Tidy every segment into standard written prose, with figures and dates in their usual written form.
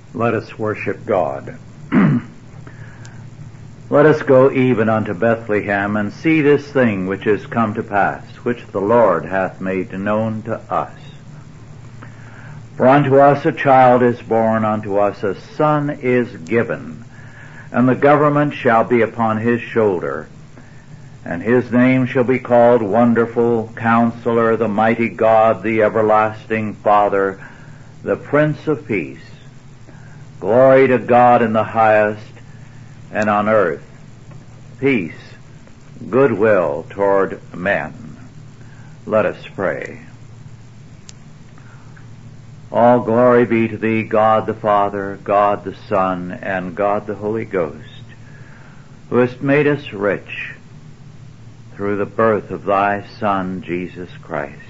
Let us worship God. Let us go even unto Bethlehem, and see this thing which is come to pass, which the Lord hath made known to us. For unto us a child is born, unto us a son is given, and the government shall be upon his shoulder, and his name shall be called Wonderful, Counselor, the Mighty God, the Everlasting Father, the Prince of Peace. Glory to God in the highest, and on earth peace, goodwill toward men. Let us pray. All glory be to Thee, God the Father, God the Son, and God the Holy Ghost, who hast made us rich through the birth of Thy Son, Jesus Christ,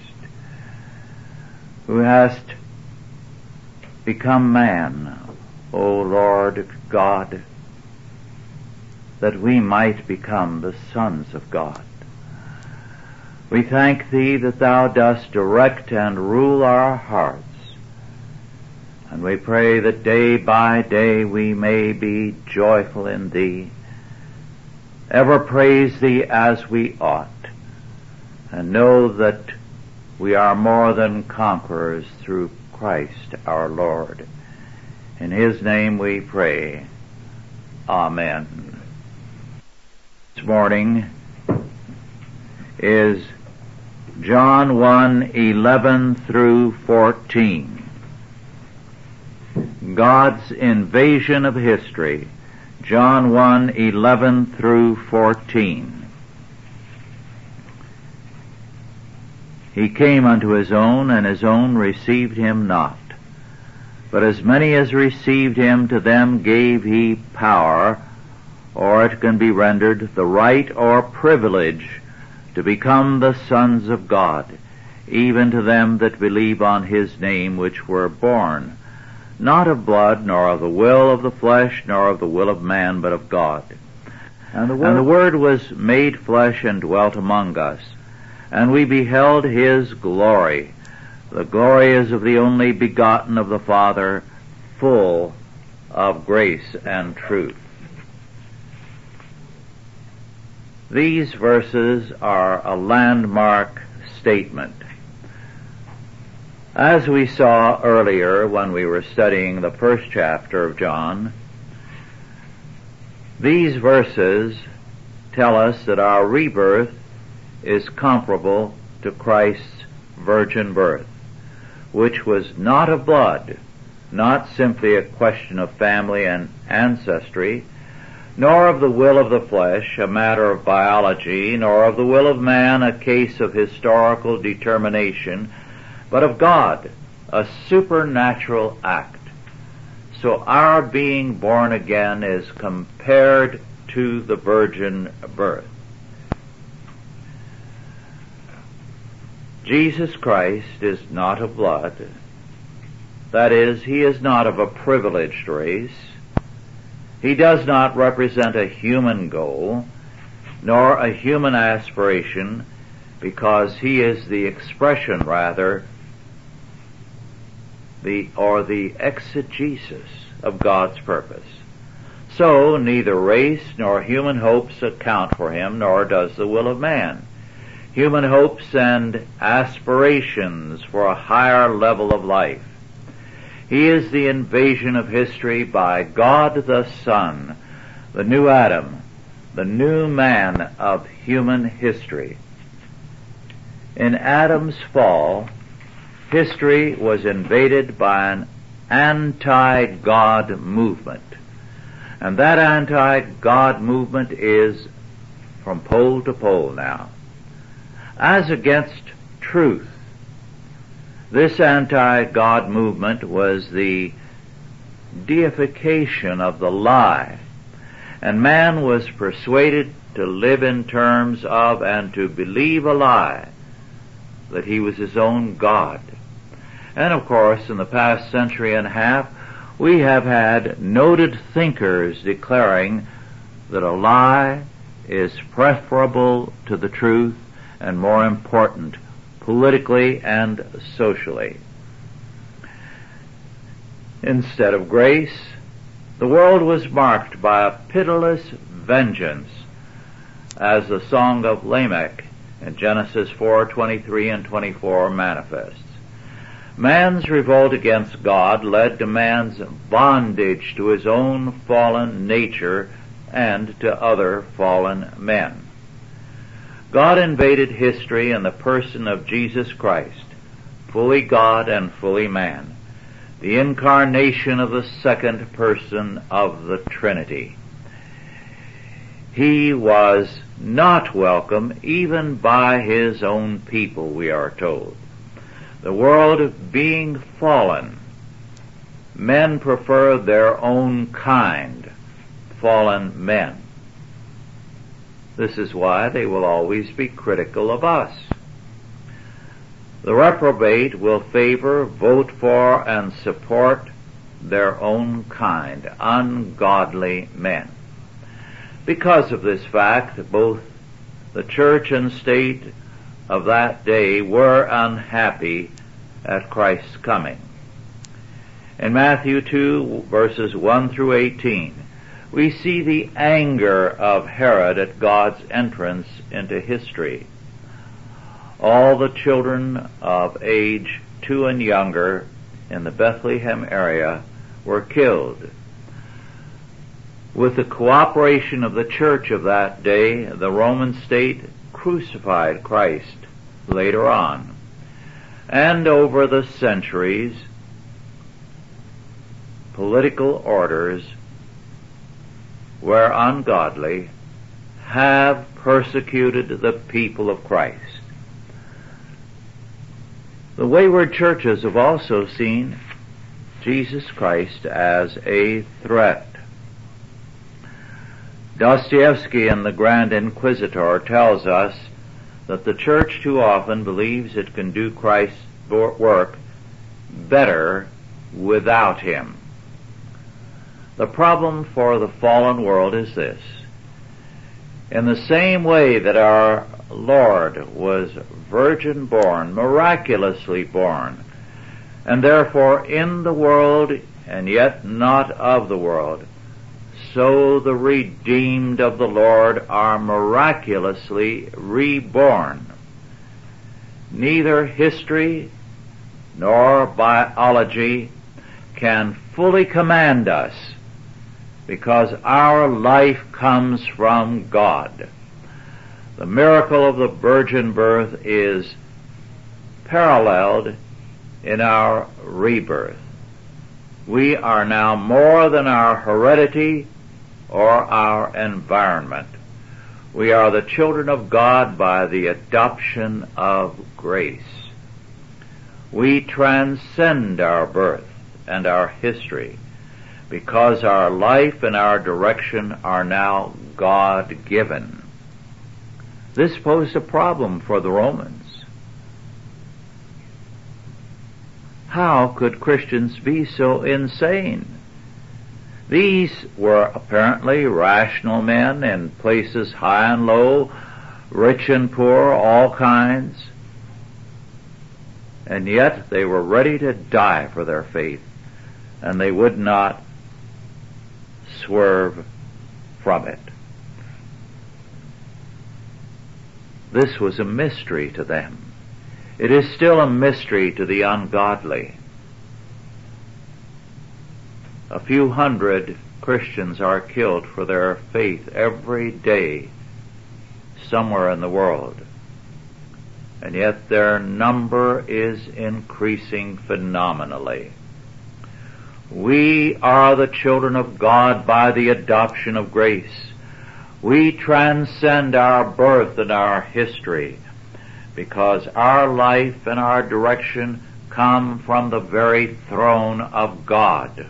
who hast become man, O Lord God, that we might become the sons of God. We thank Thee that Thou dost direct and rule our hearts, and we pray that day by day we may be joyful in Thee, ever praise Thee as we ought, and know that we are more than conquerors through Christ our Lord. In His name we pray. Amen. This morning is John 1:11 through 14. God's invasion of history. John 1:11 through 14. He came unto his own, and his own received him not. But as many as received him, to them gave he power, or it can be rendered, the right or privilege, to become the sons of God, even to them that believe on his name, which were born, not of blood, nor of the will of the flesh, nor of the will of man, but of God. And the Word was made flesh and dwelt among us, and we beheld his glory. The glory is of the only begotten of the Father, full of grace and truth. These verses are a landmark statement. As we saw earlier when we were studying the first chapter of John, these verses tell us that our rebirth is comparable to Christ's virgin birth, which was not of blood, not simply a question of family and ancestry, nor of the will of the flesh, a matter of biology, nor of the will of man, a case of historical determination, but of God, a supernatural act. So our being born again is compared to the virgin birth. Jesus Christ is not of blood. That is, he is not of a privileged race. He does not represent a human goal, nor a human aspiration, because he is the expression, rather, the exegesis of God's purpose. So neither race nor human hopes account for him, nor does the will of man. Human hopes and aspirations for a higher level of life. He is the invasion of history by God the Son, the new Adam, the new man of human history. In Adam's fall, history was invaded by an anti-God movement. And that anti-God movement is from pole to pole now. As against truth, this anti-God movement was the deification of the lie, and man was persuaded to live in terms of and to believe a lie, that he was his own God. And of course, in the past century and a half, we have had noted thinkers declaring that a lie is preferable to the truth and more important politically and socially. Instead of grace, the world was marked by a pitiless vengeance, as the Song of Lamech in Genesis 4:23 and 24 manifests. Man's revolt against God led to man's bondage to his own fallen nature and to other fallen men. God invaded history in the person of Jesus Christ, fully God and fully man, the incarnation of the second person of the Trinity. He was not welcome even by his own people, we are told. The world being fallen, men preferred their own kind, fallen men. This is why they will always be critical of us. The reprobate will favor, vote for, and support their own kind, ungodly men. Because of this fact, both the church and state of that day were unhappy at Christ's coming. In Matthew 2, verses 1 through 18, we see the anger of Herod at God's entrance into history. All the children of age 2 and younger in the Bethlehem area were killed. With the cooperation of the church of that day, the Roman state crucified Christ later on. And over the centuries, political orders where ungodly have persecuted the people of Christ. The wayward churches have also seen Jesus Christ as a threat. Dostoevsky in The Grand Inquisitor tells us that the church too often believes it can do Christ's work better without him. The problem for the fallen world is this. In the same way that our Lord was virgin born, miraculously born, and therefore in the world and yet not of the world, so the redeemed of the Lord are miraculously reborn. Neither history nor biology can fully command us, because our life comes from God. The miracle of the virgin birth is paralleled in our rebirth. We are now more than our heredity or our environment. We are the children of God by the adoption of grace. We transcend our birth and our history, because our life and our direction are now God-given. This posed a problem for the Romans. How could Christians be so insane? These were apparently rational men in places high and low, rich and poor, all kinds, and yet they were ready to die for their faith, and they would not swerve from it. This was a mystery to them. It is still a mystery to the ungodly. A few hundred Christians are killed for their faith every day somewhere in the world, and yet their number is increasing phenomenally. We are the children of God by the adoption of grace. We transcend our birth and our history, because our life and our direction come from the very throne of God.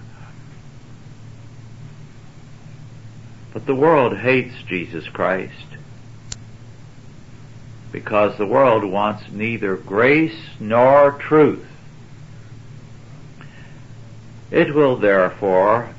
But the world hates Jesus Christ, because the world wants neither grace nor truth. It will therefore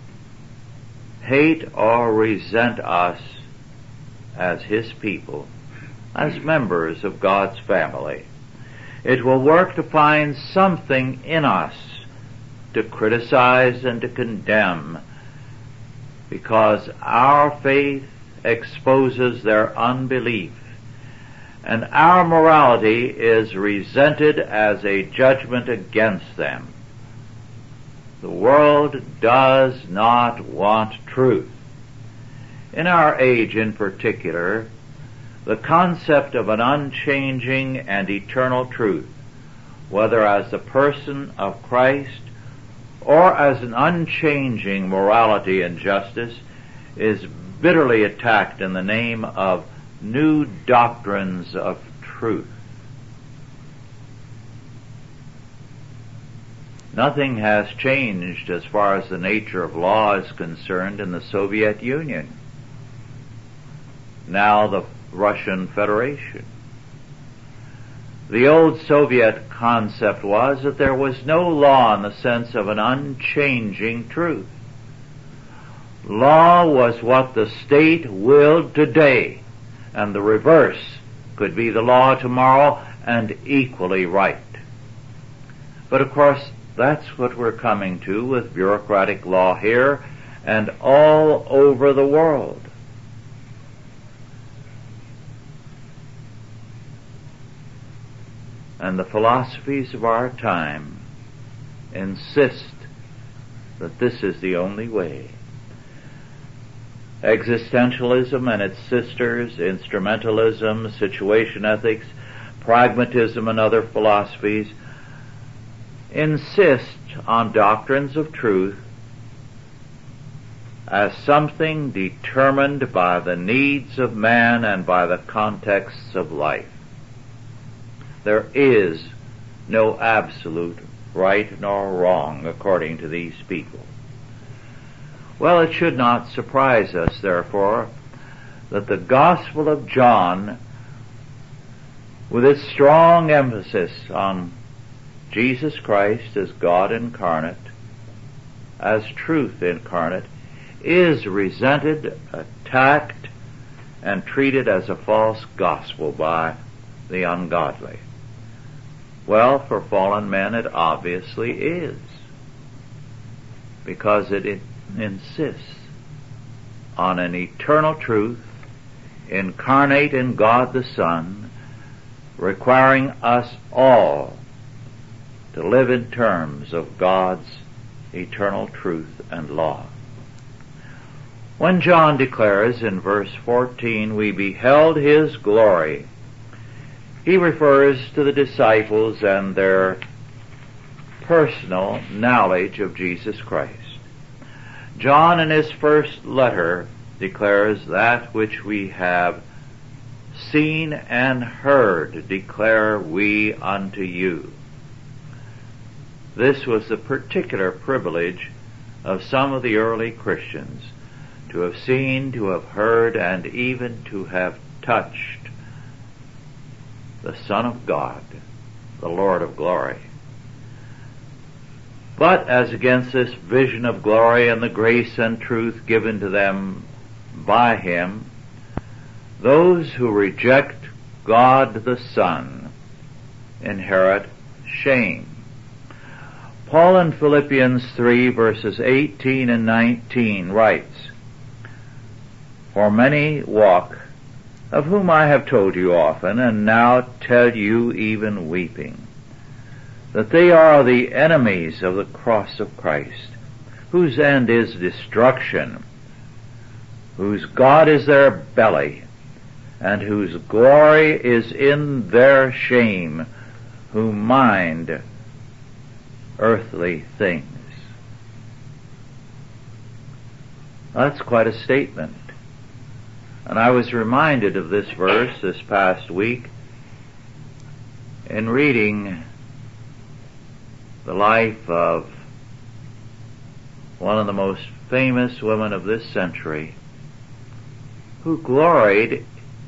hate or resent us as His people, as members of God's family. It will work to find something in us to criticize and to condemn, because our faith exposes their unbelief, and our morality is resented as a judgment against them. The world does not want truth. In our age in particular, the concept of an unchanging and eternal truth, whether as the person of Christ or as an unchanging morality and justice, is bitterly attacked in the name of new doctrines of truth. Nothing has changed as far as the nature of law is concerned in the Soviet Union, now the Russian Federation. The old Soviet concept was that there was no law in the sense of an unchanging truth. Law was what the state willed today, and the reverse could be the law tomorrow and equally right. But of course, that's what we're coming to with bureaucratic law here and all over the world. And the philosophies of our time insist that this is the only way. Existentialism and its sisters, instrumentalism, situation ethics, pragmatism, and other philosophies insist on doctrines of truth as something determined by the needs of man and by the contexts of life. There is no absolute right nor wrong according to these people. Well, it should not surprise us, therefore, that the Gospel of John, with its strong emphasis on Jesus Christ as God incarnate, as truth incarnate, is resented, attacked, and treated as a false gospel by the ungodly. Well, for fallen men it obviously is, because it insists on an eternal truth incarnate in God the Son, requiring us all to live in terms of God's eternal truth and law. When John declares in verse 14, "We beheld His glory," he refers to the disciples and their personal knowledge of Jesus Christ. John in his first letter declares, "That which we have seen and heard declare we unto you." This was the particular privilege of some of the early Christians, to have seen, to have heard, and even to have touched the Son of God, the Lord of glory. But as against this vision of glory and the grace and truth given to them by Him, those who reject God the Son inherit shame. Paul in Philippians 3 verses 18 and 19 writes, "For many walk, of whom I have told you often, and now tell you even weeping, that they are the enemies of the cross of Christ, whose end is destruction, whose God is their belly, and whose glory is in their shame, who mind earthly things." That's quite a statement. And I was reminded of this verse this past week in reading the life of one of the most famous women of this century, who gloried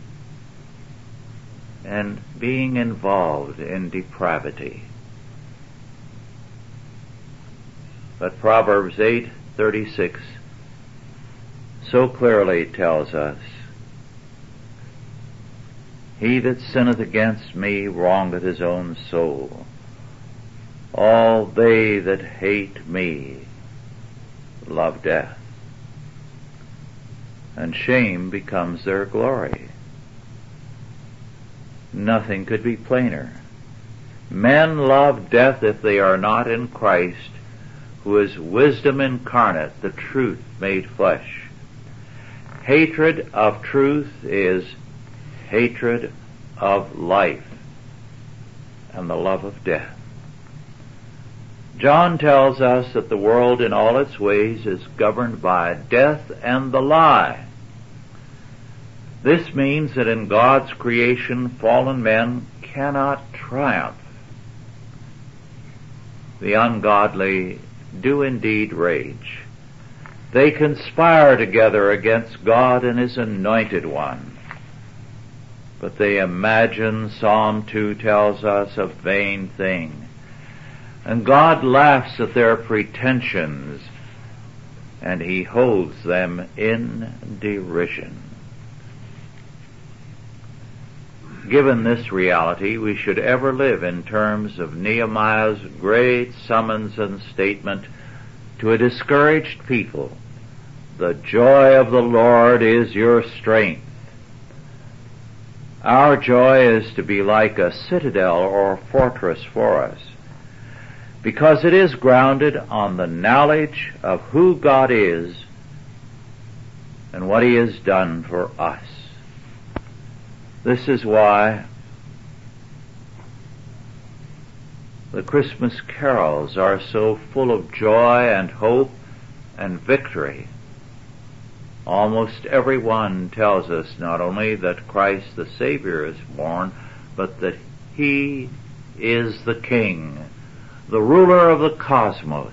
in being involved in depravity. But Proverbs 8:36 so clearly tells us, "He that sinneth against me wrongeth his own soul. All they that hate me love death, and shame becomes their glory. Nothing could be plainer. Men love death if they are not in Christ, who is wisdom incarnate, the truth made flesh. Hatred of truth is hatred of life and the love of death. John tells us that the world in all its ways is governed by death and the lie. This means that in God's creation, fallen men cannot triumph. The ungodly do indeed rage. They conspire together against God and His anointed one. But they imagine, Psalm 2 tells us, a vain thing. And God laughs at their pretensions, and He holds them in derision. Given this reality, we should ever live in terms of Nehemiah's great summons and statement to a discouraged people. The joy of the Lord is your strength. Our joy is to be like a citadel or fortress for us, because it is grounded on the knowledge of who God is and what He has done for us. This is why the Christmas carols are so full of joy and hope and victory. Almost every one tells us not only that Christ the Savior is born, but that He is the King, the ruler of the cosmos.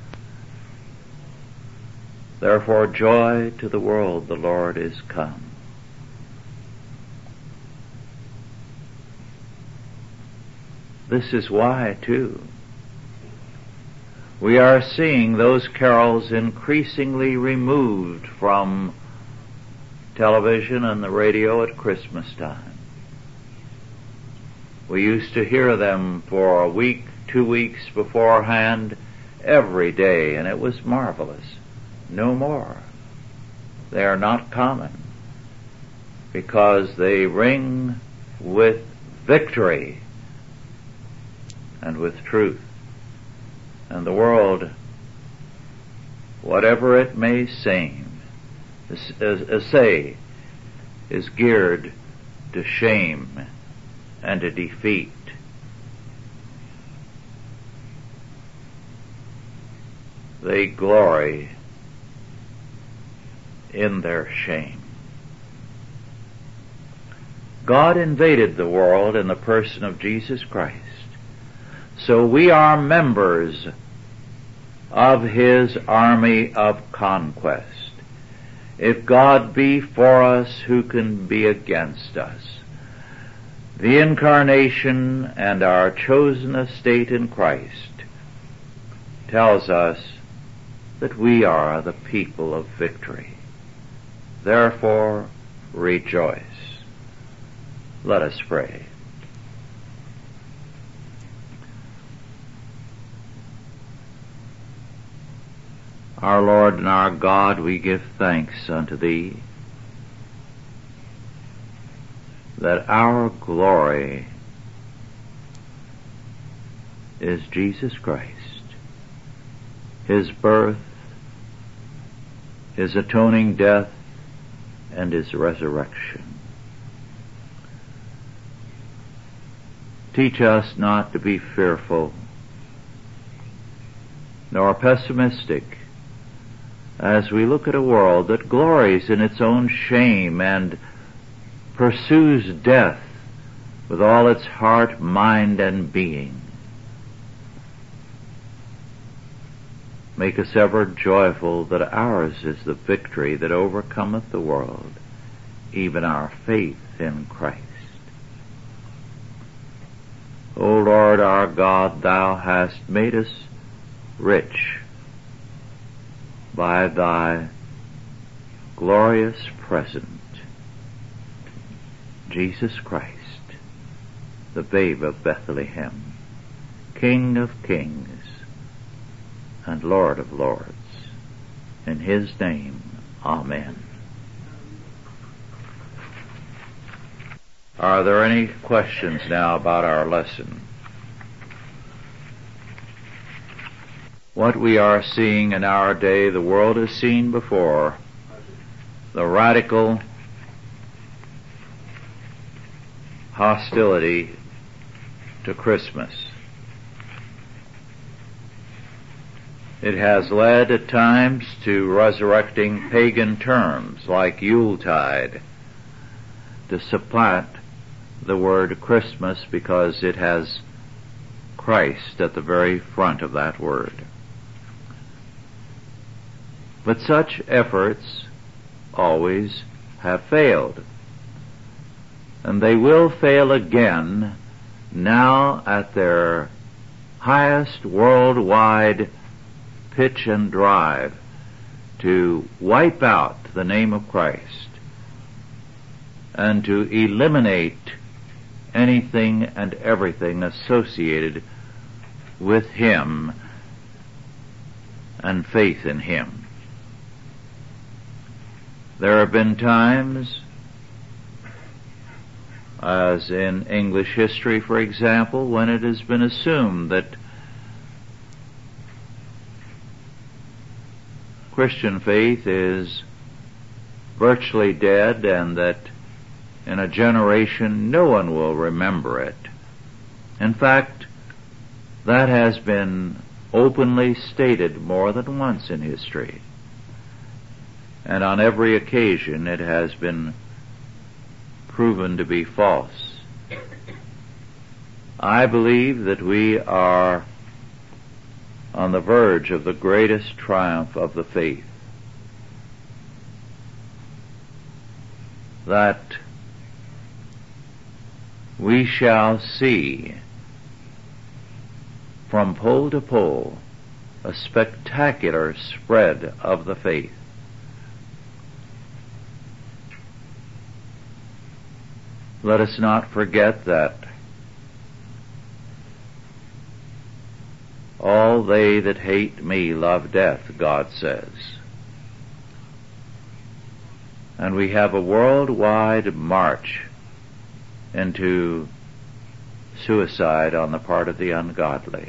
Therefore, joy to the world, the Lord is come. This is why, too, we are seeing those carols increasingly removed from television and the radio at Christmas time. We used to hear them for a week, 2 weeks beforehand, every day, and it was marvelous. No more. They are not common, because they ring with victory and with truth. And the world, whatever it may say, is geared to shame and to defeat. They glory in their shame. God invaded the world in the person of Jesus Christ. So we are members of His army of conquest. If God be for us, who can be against us? The incarnation and our chosen estate in Christ tells us that we are the people of victory. Therefore, rejoice. Let us pray. Our Lord and our God, we give thanks unto Thee that our glory is Jesus Christ, His birth, His atoning death, and His resurrection. Teach us not to be fearful nor pessimistic as we look at a world that glories in its own shame and pursues death with all its heart, mind, and being. Make us ever joyful that ours is the victory that overcometh the world, even our faith in Christ. O Lord our God, Thou hast made us rich by Thy glorious present, Jesus Christ, the babe of Bethlehem. King of kings, and Lord of lords. In his name, amen. Are there any questions now about our lesson? What we are seeing in our day, the world has seen before. The radical hostility to Christmas. It has led at times to resurrecting pagan terms like Yuletide to supplant the word Christmas because it has Christ at the very front of that word. But such efforts always have failed. And they will fail again now at their highest worldwide pitch and drive to wipe out the name of Christ and to eliminate anything and everything associated with Him and faith in Him. There have been times, as in English history, for example, when it has been assumed that Christian faith is virtually dead and that in a generation no one will remember it. In fact, that has been openly stated more than once in history. And on every occasion it has been proven to be false. I believe that we are on the verge of the greatest triumph of the faith. That we shall see from pole to pole a spectacular spread of the faith. Let us not forget that all they that hate me love death, God says. And we have a worldwide march into suicide on the part of the ungodly.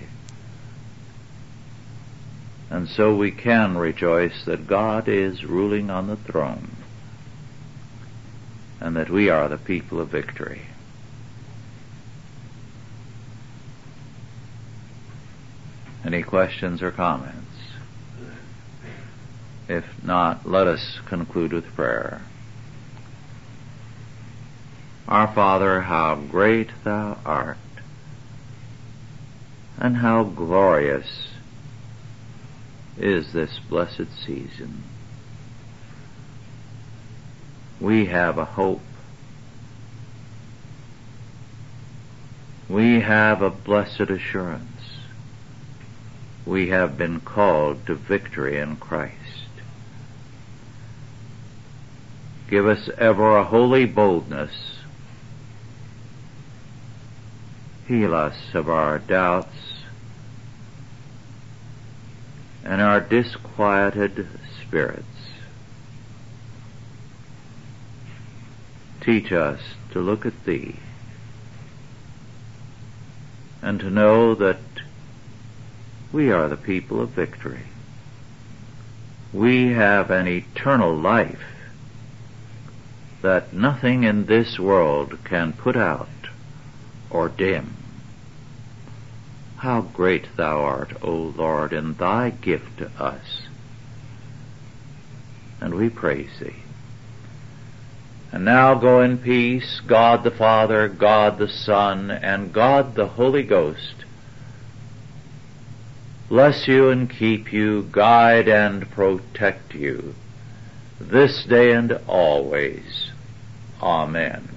And so we can rejoice that God is ruling on the throne and that we are the people of victory. Any questions or comments? If not, let us conclude with prayer. Our Father, how great Thou art, and how glorious is this blessed season. We have a hope. We have a blessed assurance. We have been called to victory in Christ. Give us ever a holy boldness. Heal us of our doubts and our disquieted spirits. Teach us to look at Thee and to know that we are the people of victory. We have an eternal life that nothing in this world can put out or dim. How great Thou art, O Lord, in Thy gift to us. And we praise Thee. And now go in peace, God the Father, God the Son, and God the Holy Ghost. Bless you and keep you, guide and protect you, this day and always. Amen.